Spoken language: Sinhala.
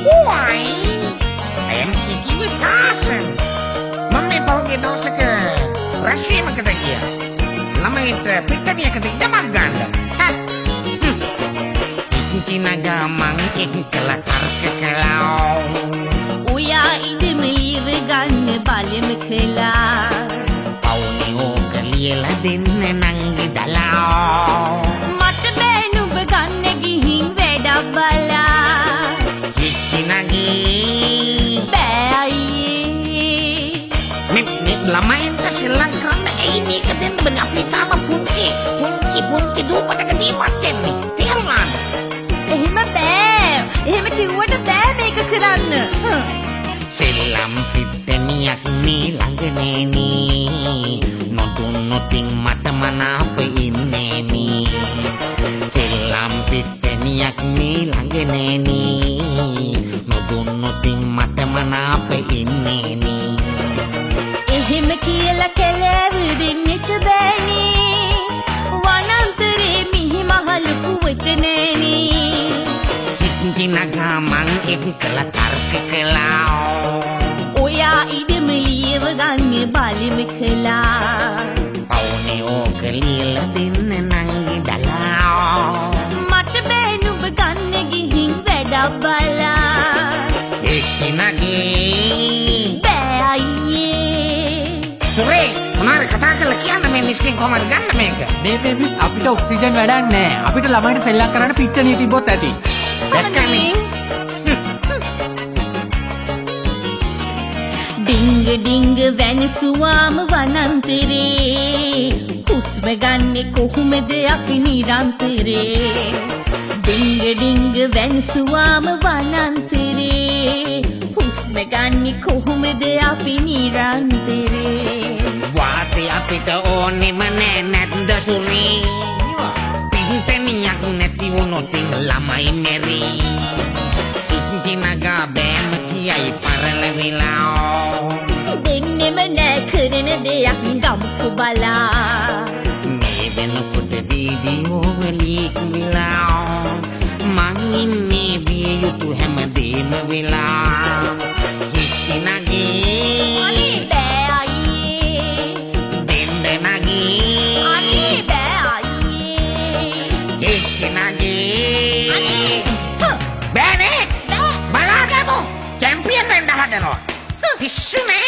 Why? I am Kiki with Carson. Mami pahugay dawsaka රැස්වීමකට ගියා. ළමයිට පිටණියකට ඉඩමක් ගන්න. ඉංජිනගා මං එක්කලා තර්ක කළා. ඔයා ඉදම ලියව ගන්න බලෙම කළා. පවුනේ ඕක ලියලා දෙන්න නංගි දලා. මට බෑ නුඹ ගන්න ගිහින් වැඩක් බලා. ඉංජිනගේ බෑ අයියේ. මේ ළමයින්ට සෙල්ලම් කරන්න ඇයි මේක දෙන්න බෑ? අපි තාම පුංචි දූපතක දීපත් වෙන්නේ. තේරුණාද? එහෙම බෑ. එහෙම කිව්වට බෑ මේක කරන්න. සෙල්ලම් පිටණියක් මේ ළඟ නෑනේ. නොදුන්නොතින් මට මනාප ඉන්නේ නේ. සෙල්ලම් පිටණියක් මේ ළඟ නෑනේ. නොදුන්නොතින් මට මනාප ඉන්නේ නේ. එහෙම කියලා කැලෑවරින්නට බෑනේ. වනාන්තරේ මිහි මහලු කුවට නෑනේ. ඉංජිනගා මං එක්කලා තර්ක කළා. ඔයා ඉඩම ලියව ගන්න බලෙම කළා. පවුනේ ඕක ලියලා දෙන්න නංගි දලා. මට බෑ නුඹ ගන්න ගිහින් වැඩක් බලා. එක්කිනගේ බෑ අයියේ. සුරේ මොනාරි කතා කරලා කියන්න මේ මිස්කින් කොහමද ගන්න මේක? මේ මිස් අපිට ඔක්සිජන් වැඩක් නැහැ. අපිට ළමයින්ට සෙල්ලම් කරන්න පිටණිය තිබ්බොත් ඇති. දැක්කනේ. ඩිංග ඩිංග වැනසුවාම වනන්තරේ. හුස්ම ගන්නෙ කොහොමද අපි නිරන්තරේ. ඩිංග ඩිංග වැනසුවාම වනන්තරේ. හුස්ම ගන්නෙ කොහොමද අපි නිරන්තරේ. වාතය අපිට ඕනෙම නෑ නැද්ද සුරේ? පිටණියක් නැති වුණොතින් ළමයි මැරී. ඉංජිනගා බෑම කියයි පරලවිලා. දෙන්නෙම නෑ කරන දෙයක් ගමුකු බලා. මේ වෙනකොට වීඩියෝ වලීක් විලා. මං ඉන්නේ විය යුතු හැමදේම වෙලා. හිච්චිනගේ අනේ බෑ අයියේ. දෙන්න නගේ අනේ බෑ අයියේ. හිච්චිනගේ අනේ බෑනේ බලාගමු. චැම්පියන් වෙන්න හදනවා. පිස්සුනේ.